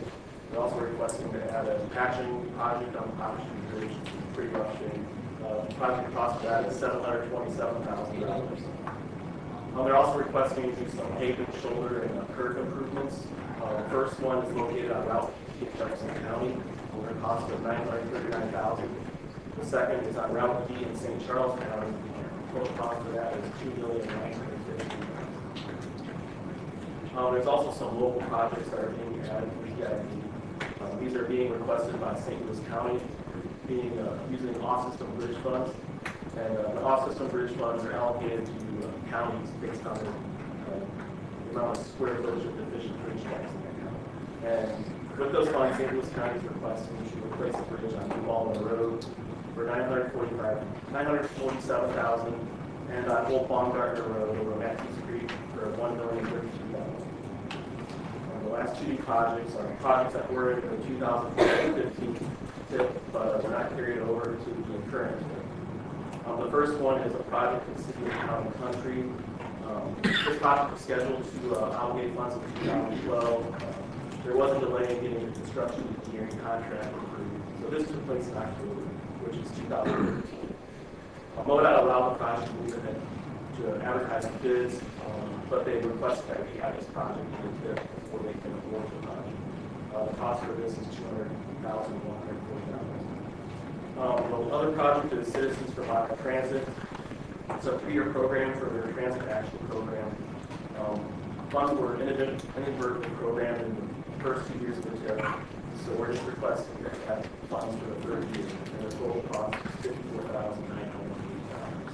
We're also requesting to add a patching project on Poplar Street Bridge, pretty rough shape. Uh, the project cost of that is seven hundred twenty-seven thousand dollars. Um, they're also requesting to do some pavement, shoulder, and uh, curb improvements. Uh, the first one is located on Route D in Jefferson County, with a cost of nine hundred thirty-nine thousand dollars. The second is on Route D in Saint Charles County. The total cost for that is two million nine hundred fifty thousand dollars. Um, there's also some local projects that are being added to the E I D. Um, these are being requested by Saint Louis County, being uh, using off-system bridge funds. And uh, the off-system bridge funds are allocated to uh, counties based on the, uh, the amount of square footage of deficient bridge tax in that county. And with those funds, Saint Louis County is requesting to replace the bridge on New Baldwin Road for nine hundred forty-five, nine hundred forty-seven thousand dollars, and on Old Baumgartner Road over Matthews Creek for one million thirty-two thousand dollars. The last two projects are projects that were in the two thousand fourteen fifteen tip, but were not carried over to the current tip. Um, the first one is a project in the city of Town and Country. Um, this project was scheduled to uh, obligate funds in two thousand twelve. Uh, there was a delay in getting the construction engineering contract approved. So this took place in October, which is two thousand thirteen. Uh, MoDOT allowed the project to move ahead to advertise bids, um, but they requested that we add this project to the tip before they can award the project. Uh, the cost for this is two hundred thousand one hundred forty dollars. Um, the other project is Citizens for Modern Transit. It's a three-year program for their transit action program. Um, funds were inadvertently programmed in the first two years of the tip, so we're just requesting that we have funds for the third year, and the total cost is fifty-four thousand nine hundred eighty dollars.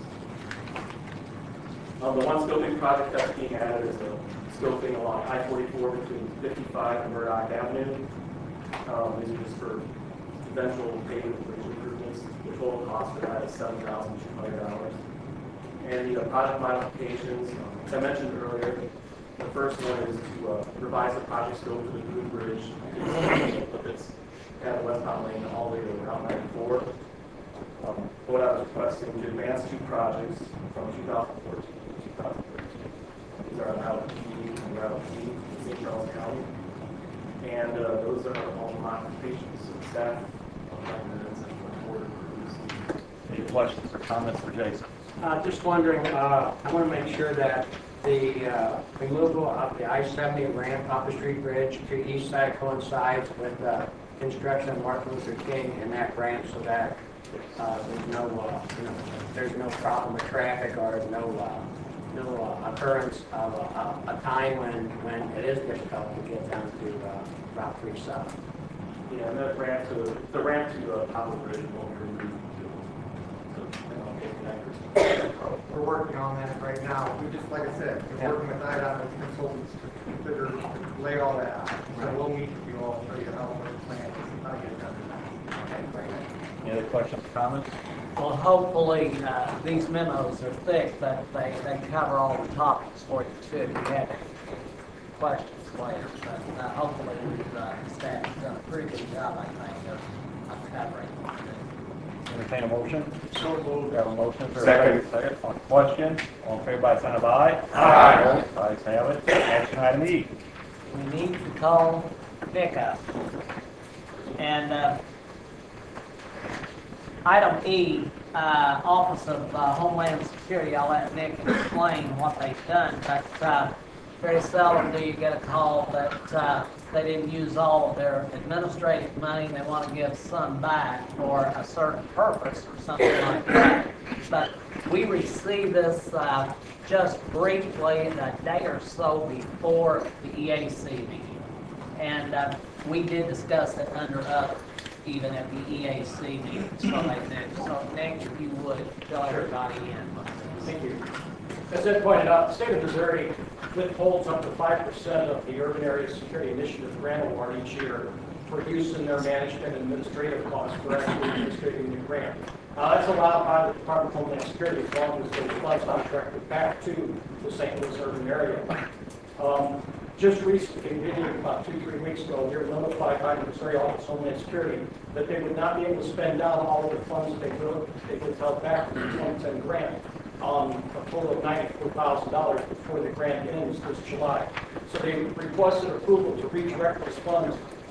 Um, the one scoping project that's being added is a scoping along I forty-four between fifty-five and Murdoch Avenue. Um, these are just for eventual pavement bridge improvements. The total cost for that is seven thousand two hundred dollars. And the uh, project modifications, um, as I mentioned earlier, the first one is to uh, revise the project scope for the Blue Bridge. It's at the westbound lane all the way to Route ninety-four. Um, what I was requesting to advance two projects from two thousand fourteen to two thousand thirteen. These are on Route E and Route G in Saint Charles County. And uh, those are all modifications. So staff Any questions or comments for Jason? Uh, just wondering, uh, I want to make sure that the uh, removal of the I seventy ramp off the street bridge to east side coincides with the construction of Martin Luther King and that ramp, so that uh, there's no, uh, you know, there's no problem with traffic or no, uh, no uh, occurrence of a, a time when when it is difficult to get down to uh, Route three South. Yeah, and that ramp to the ramp to uh, Poplar Bridge will be removed. We're working on that right now. We just, like I said, we're Yeah. working with I D O T and consultants to consider, to lay all that out. So we'll meet with you all, show you how the plan is, how to get it done. Okay, great. Any other questions or comments? Well, hopefully, uh, these memos are thick, but they, they cover all the topics for you too. If you have any questions later, but uh, hopefully, we've, uh, staff has done a pretty good job, I think, of, of covering it. Entertain a motion? So moved. We have a motion for a Second. second. On question, all in favor by sign of aye. Aye. Ayes have it. Action item E. We need to call pickup. And uh, item E, uh, Office of uh, Homeland Security, I'll let Nick explain what they've done, but uh, very seldom do you get a call that uh, they didn't use all of their administrative money, they want to give some back for a certain purpose or something like that. But we received this uh, just briefly a day or so before the E A C meeting. And uh, we did discuss it under other, even at the E A C meeting, so they did. So Nick, if you would, fill everybody in. Thank you. As Ed pointed out, the state of Missouri withholds up to five percent of the Urban Area Security Initiative grant award each year for use in their management and administrative costs for actually administrating the grant. Uh, that's allowed by the Department of Homeland Security as long as the funds contracted back to the Saint Louis urban area. Um, just recently, maybe about two, three weeks ago, they were notified by the Missouri Office of Homeland Security that they would not be able to spend down all of the funds they could, they could held back from the twenty ten grant. Um, a total of ninety-four thousand dollars before the grant ends this July. So they requested approval to redirect those funds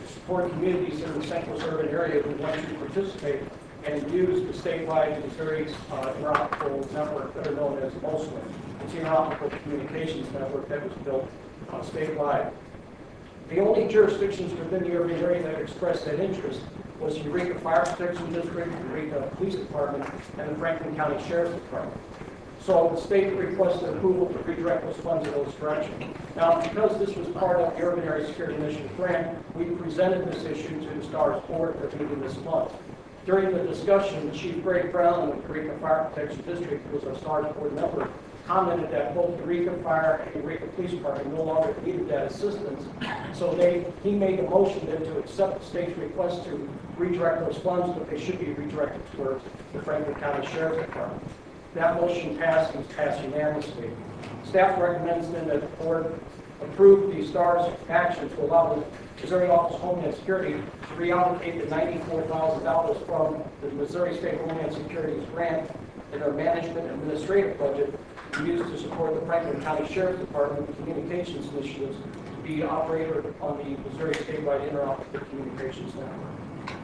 to support communities in the Saint Louis urban area who want to participate and use the statewide Missouri uh, interoperable network, better known as MOSLIN. It's the interoperable communications network that was built uh, statewide. The only jurisdictions within the urban area that expressed that interest was the Eureka Fire Protection District, the Eureka Police Department, and the Franklin County Sheriff's Department. So the state requested approval to redirect those funds in those directions. Now, because this was part of the Urban Area Security Initiative grant, we presented this issue to the STARS board at the meeting this month. During the discussion, Chief Greg Brown of the Eureka Fire Protection District, who was our STARS board member, commented that both the Eureka Fire and the Eureka Police Department no longer needed that assistance. So they, he made a motion then to accept the state's request to redirect those funds, but they should be redirected towards the Franklin County Sheriff's Department. That motion passed and was passed unanimously. Staff recommends then that the board approve the STARS action to allow the Missouri Office of Homeland Security to reallocate the ninety-four thousand dollars from the Missouri State Homeland Security's grant in their management administrative budget to use to support the Franklin County Sheriff's Department communications initiatives to be operator on the Missouri statewide interoperable communications network.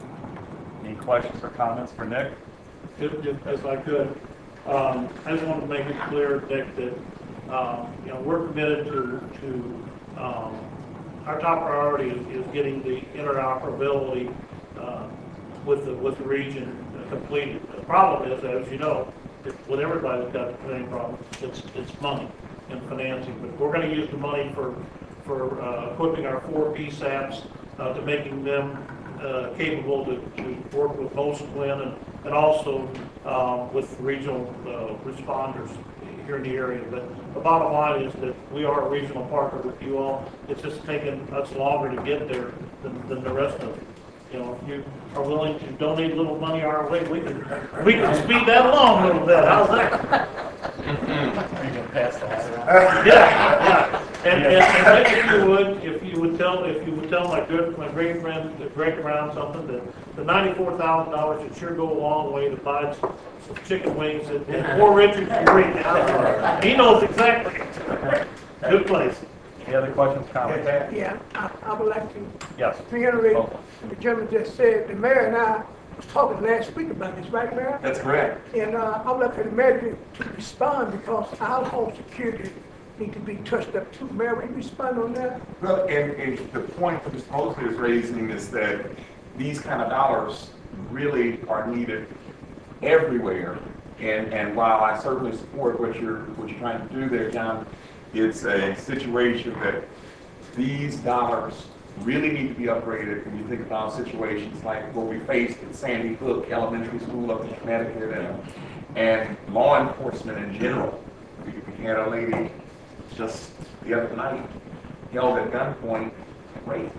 Any questions or comments for Nick? If, if, if I could, um, I just want to make it clear, Nick, that um, you know we're committed to to um, our top priority is, is getting the interoperability uh, with the with the region completed. The problem is, as you know, with everybody's got the same problem. It's it's money and financing, but we're going to use the money for for uh, equipping our four P SAPs uh, to making them uh, capable to, to work with MOSLIN and and also um, with regional uh, responders here in the area. But the bottom line is that we are a regional partner with you all. It's just taken us longer to get there than, than the rest of it. You know, if you are willing to donate a little money our way, we can we can speed that along a little bit. How's that? You can pass that around. Yeah, yeah. And, and, and if you would, if you would tell, if you would tell my good, my great friend, Greg around something, that the ninety-four thousand dollars should sure go a long way to buy some, some chicken wings at, at Poor Richard's Eureka. He knows exactly. Good place. Any other questions, comments? Yeah, I, I would like to Yes. reiterate Oh. what the gentleman just said. The mayor and I was talking last week about this, right, Mayor? That's correct. And uh, I would like for the mayor to, to respond because our home security need to be touched up too. Mayor, will you respond on that? Well, and, and the point that Mister Mosley is raising is that these kind of dollars really are needed everywhere. And, and while I certainly support what you're, what you're trying to do there, John, it's a situation that these dollars really need to be upgraded when you think about situations like what we faced at Sandy Hook Elementary School up in Connecticut and, and law enforcement in general. We, we had a lady just the other night held at gunpoint and raped,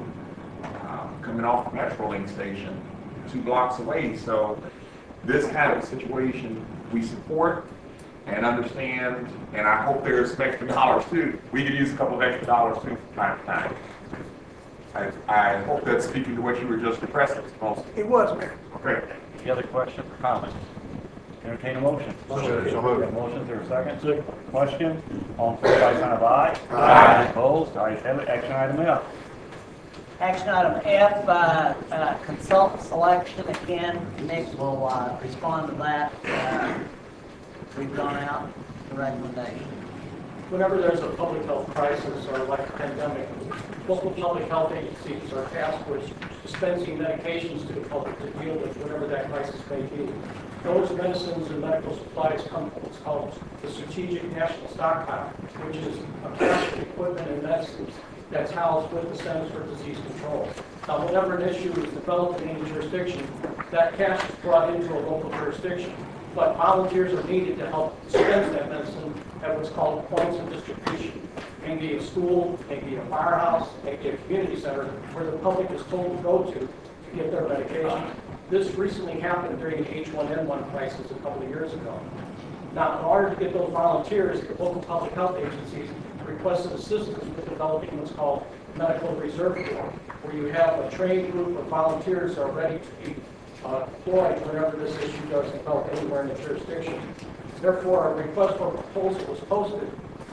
um, coming off the Metrolink station two blocks away. So this kind of situation we support and understand, and I hope there's some extra dollars too. We could use a couple of extra dollars too from time to time. I, I hope that's speaking to what you were just addressing, Mister Mosley. It was, Mayor. Okay. Any other questions or comments? Entertain a motion. Motion. So moved. Motion, is there a second? Question? All in favor, by sign of aye. Aye. Opposed? Ayes have it. Action item F. Action item F, uh, uh, consultant selection. Again, Nick will uh, respond to that. Uh, We've gone out the recommendation. Whenever there's a public health crisis or like a pandemic, local public health agencies are tasked with dispensing medications to the public to deal with whatever that crisis may be. Those medicines and medical supplies come from what's called the Strategic National Stockpile, which is a cache of equipment and medicines that's housed with the Centers for Disease Control. Now, whenever an issue is developed in any jurisdiction, that cache is brought into a local jurisdiction. But volunteers are needed to help dispense that medicine at what's called points of distribution. Maybe a school, maybe a firehouse, maybe a community center where the public is told to go to to get their medication. This recently happened during the H one N one crisis a couple of years ago. Now, in order to get those volunteers, the local public health agencies requested assistance with developing what's called medical reserve corps, where you have a trained group of volunteers that are ready to be Uh, deployed whenever this issue does develop anywhere in the jurisdiction. Therefore, a request for proposal was posted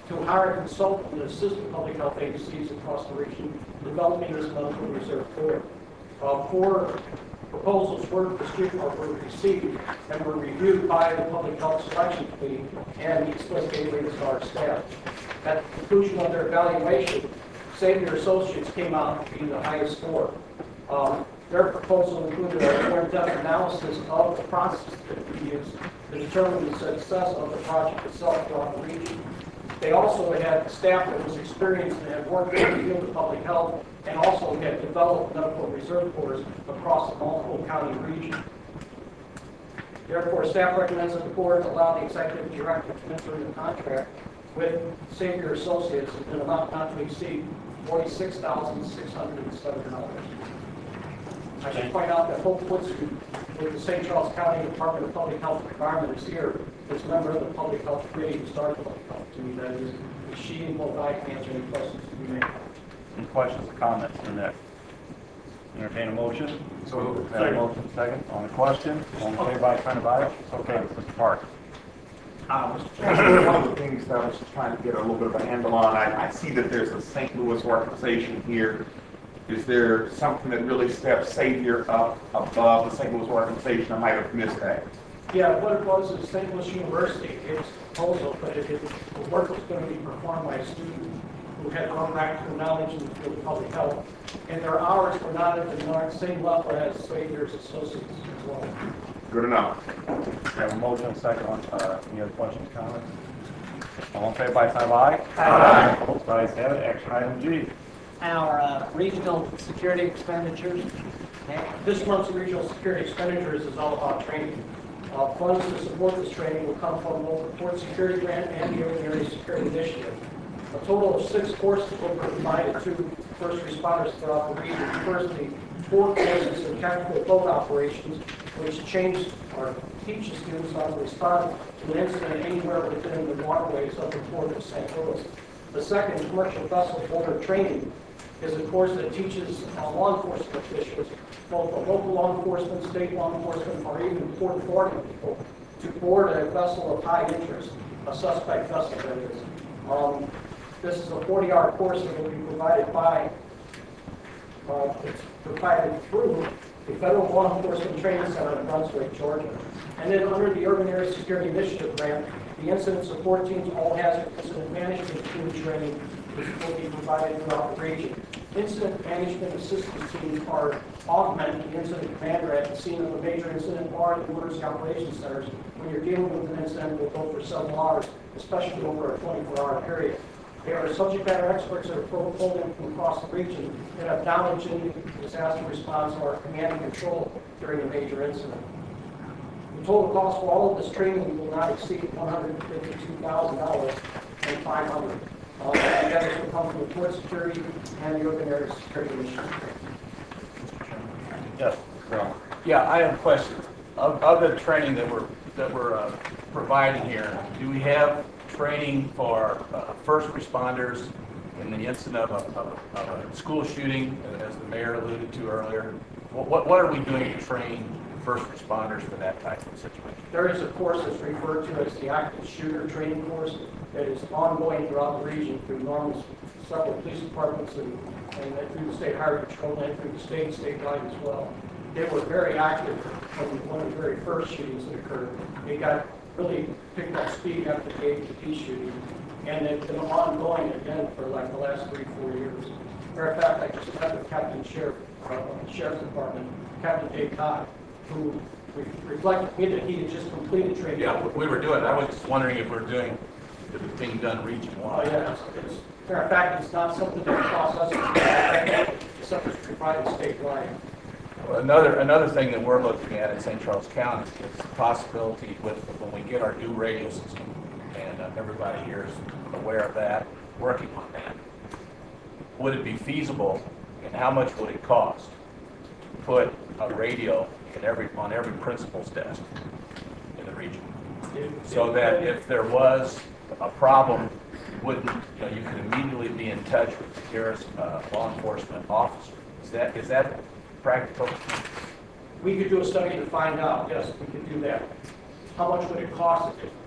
to hire a consultant to assist the public health agencies across the region developing this medical reserve corps. Uh, four proposals were received, or were received and were reviewed by the Public Health Selection Committee and the explicitly rated our staff. At the conclusion of their evaluation, Savior Associates came out being the highest score. Um, their proposal included a more in-depth analysis of the process that we use to determine the success of the project itself throughout the region. They also had staff that was experienced and had worked in the field of public health and also had developed medical reserve corps across the multiple county region. Therefore, staff recommends that the board allow the executive director to enter into a contract with Savior Associates in an amount not to exceed forty-six thousand six hundred seven dollars. I should point out that Hope Woodson, with the Saint Charles County Department of Public Health and Environment, is here as a member of the Public Health Committee who started Public Health Committee. That is, she and both I can answer any questions that you may have. Any questions or comments on that? Entertain a motion? So moved. Have a motion second on the question. All in favor by sign of aye. Okay, Mister Park. Uh, Mister Chairman, one of the things that I was just trying to get a little bit of a handle on, I, I see that there's a Saint Louis organization here. Is there something that really steps Savior up above the Saint Louis organization? I might have missed that. Yeah, what it was is Saint Louis University, its proposal, but it, it, the work was going to be performed by a student who had no practical knowledge in the field of public health, and their hours were not at the same level as Saviour's Associates as well. Good enough. Have a motion second on, uh, any other questions, comments? All in favor by sign of aye. Aye. Both sides have it. Action item G. Our uh, regional security expenditures. This month's regional security expenditures is all about training. Uh, funds to support this training will come from both the Port Security Grant and the Urban Area Security Initiative. A total of six courses will be provided to first responders throughout the region. First, the four courses in tactical boat operations, which change or teach students how to respond to an incident anywhere within the waterways of the Port of Saint Louis. The second, commercial vessel boater training, is a course that teaches uh, law enforcement officials, both the local law enforcement, state law enforcement, or even port authority people, to board a vessel of high interest, a suspect vessel that is. Um, this is a forty-hour course that will be provided by, uh, it's provided through the Federal Law Enforcement Training Center in Brunswick, Georgia. And then under the Urban Area Security Initiative grant, the incident support team's all hazard incident management team training will be provided throughout the region. Incident management assistance teams are augmenting the incident commander at the scene of a major incident or the emergency operations centers. When you're dealing with an incident, will go for several hours, especially over a twenty-four hour period. They are subject matter experts that are pulled in from across the region that have knowledge in disaster response or command and control during a major incident. The total cost for all of this training will not exceed one hundred fifty-two thousand dollars and five hundred dollars. Uh, that will come from the Port Security and the Urban Area Security Initiative. Yes. Well, yeah, I have a question. Of, of the training that we're that we're uh, providing here, do we have training for uh, first responders in the incident of a, of, a, of a school shooting, as the mayor alluded to earlier? What, what what are we doing to train first responders for that type of situation? There is a course that's referred to as the active shooter training course that is ongoing throughout the region through normal several police departments and, and through the state highway patrol and through the state statewide as well. They were very active from one of the very first shootings that occurred. They got really picked up speed after the A P T shooting, and they've been ongoing again for like the last three, four years. Matter of fact, I just met with Captain Sheriff, uh, Sheriff's Department, Captain Dave Todd, who re reflected to me that he had just completed training. Yeah, we were doing. I was just wondering if we're doing, if it's being done region-wide. Oh, yeah, it's, it's, matter of fact, it's not something that costs us. It's something that's provided statewide. Well, another another thing that we're looking at in Saint Charles County is the possibility with when we get our new radio system, and uh, everybody here is aware of that, working on that. Would it be feasible, and how much would it cost to put a radio in every on every principal's desk in the region, so that if there was a problem, wouldn't you know, you could immediately be in touch with the nearest uh, law enforcement officer? Is that is that practical? We could do a study to find out, yes, we could do that. How much would it cost?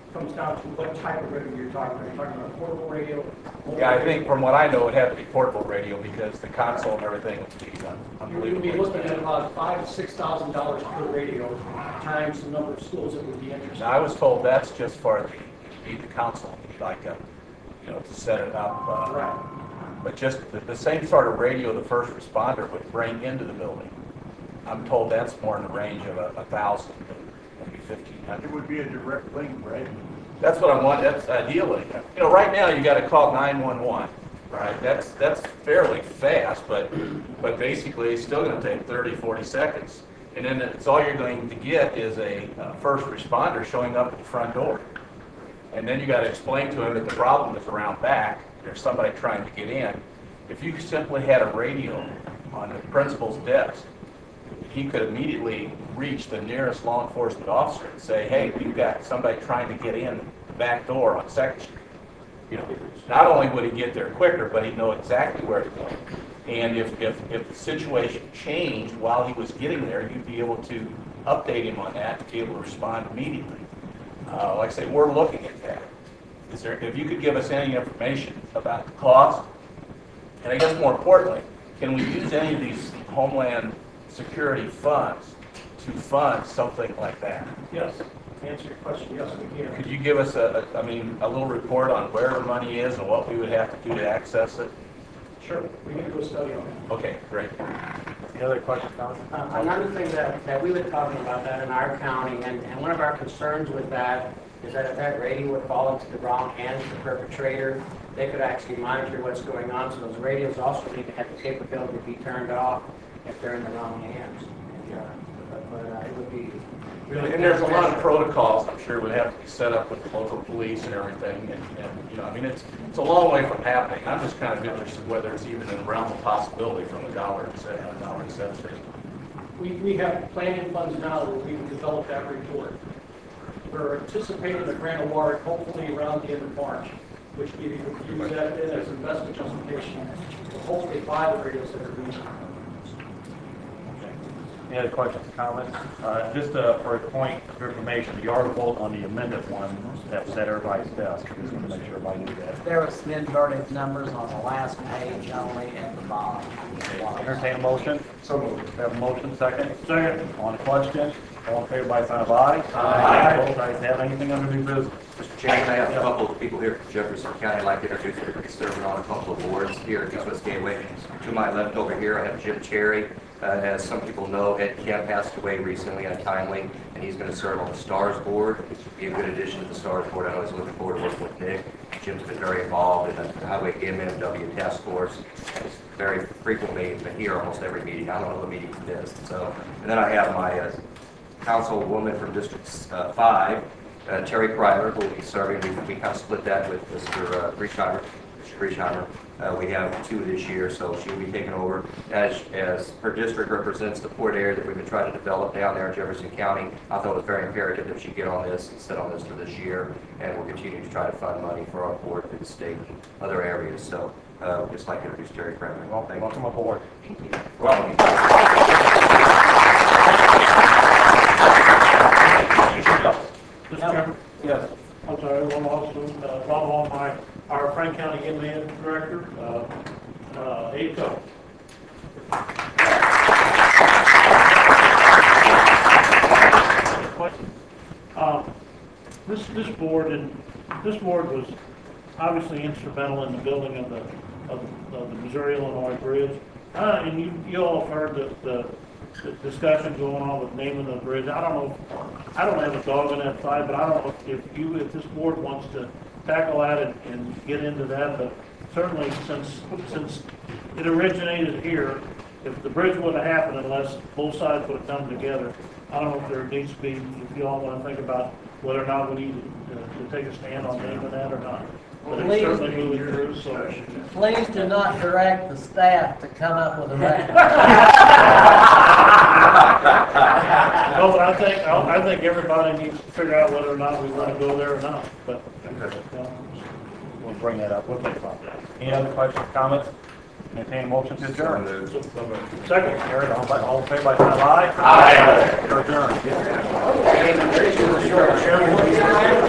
comes down to what type of radio you're talking about. You're talking about a portable radio? Yeah, I think from what I know, it'd have to be portable radio because the console and everything would be You would unbelievably be looking at expensive. about five to six thousand dollars per radio times the number of schools that would be interested. Now, I was told that's just for the, you need the console, like, a, you know, to set it up. uh, Right. But just the, the same sort of radio the first responder would bring into the building. I'm told that's more in the range of a, a thousand, maybe fifteen hundred. It would be a direct link, right? That's what I want, that's ideally. You know, right now, you gotta call nine one one, right? That's, that's fairly fast, but, but basically, it's still gonna take thirty, forty seconds. And then it's all you're going to get is a uh, first responder showing up at the front door. And then you gotta explain to him that the problem is around back, there's somebody trying to get in. If you simply had a radio on the principal's desk, he could immediately reach the nearest law enforcement officer and say, hey, we've got somebody trying to get in the back door on Second Street. You know, not only would he get there quicker, but he'd know exactly where to go. And if, if, if the situation changed while he was getting there, you'd be able to update him on that and be able to respond immediately. Uh, like I say, we're looking at that. Is there, if you could give us any information about the cost, and I guess more importantly, can we use any of these Homeland Security funds to fund something like that? Yes. To answer your question, yes, we can. Could you give us a, a, I mean, a little report on where the money is and what we would have to do to access it? Sure. We can do a study on it. Okay, great. Any other questions, comments? Um, Another thing that, that we were talking about that in our county, and, and one of our concerns with that is that if that radio would fall into the wrong hands of the perpetrator, they could actually monitor what's going on, so those radios also need to have the capability to be turned off if they're in the wrong hands. And, uh, but, but uh, it would be really... And there's a lot of protocols, I'm sure, would have to be set up with the local police and everything, and, and, you know, I mean, it's, it's a long way from happening. I'm just kind of interested whether it's even in the realm of possibility from a dollar and cent, a dollar and cent standpoint. We, we have planning funds now where we've developed that report. We're anticipating a grant award hopefully around the end of March, which we can use that in as investment justification to hopefully buy the radios that are being. Any other questions, comments? Uh, Just uh, for a point of information, the article on the amended one that's at everybody's desk, just want to make sure everybody knew that. There was some inverted numbers on the last page only at the bottom. Entertain a motion? So moved. Have a motion, second? Second. On the question, all in favor by sign of aye. Aye. Opposed, ayes have. Anything under new business? Mister Chairman, I have a couple of people here from Jefferson County I'd like to introduce. They're serving on a couple of boards here at East West Gateway. To my left over here, I have Jim Cherry. Uh, as some people know, Ed Kemp passed away recently untimely, and he's going to serve on the STARS board, which would be a good addition to the STARS board. I know he's looking forward to working with Nick. Jim's been very involved in the Highway M M W task force. He's very frequently been here almost every meeting. I don't know the meeting he missed. So, and then I have my uh, councilwoman from District uh, Five, uh, Terry Kryler, who will be serving. We, we kind of split that with Mister Uh, Griesheimer. Mister Griesheimer. Uh, we have two this year, so she'll be taking over as, as her district represents the port area that we've been trying to develop down there in Jefferson County. I thought it was very imperative that she get on this and sit on this for this year, and we'll continue to try to fund money for our port through the state and other areas. So, uh, we'd just like to introduce Terry Kramer. Well, welcome aboard. Thank you. Welcome. Mister Chairman? Yes. I'm sorry, one also, uh, Bob Hall, my, our Frank County Inland Director, uh, uh, A C O. Um, this, this board and, this board was obviously instrumental in the building of the, of, of the Missouri-Illinois Bridge. Uh, and you, you all have heard the, the the discussion going on with naming the bridge. I don't know, I don't have a dog in that fight, but I don't know if you, if this board wants to tackle that and, and get into that, but certainly since, since it originated here, if the bridge would have happened unless both sides would have come together, I don't know if there needs to be, if you all want to think about whether or not we need to, uh, to take a stand on naming that or not. But it's Please, certainly moving through, so. please do not direct the staff to come up with a recommendation. No, but I think, I I think everybody needs to figure out whether or not we want to go there or not, but, you know, We'll bring that up. We'll think about that. Any other questions, comments? Entertain a motion to adjourn. second. Carried. All by- all in favor by sign of aye. Aye. We're adjourned.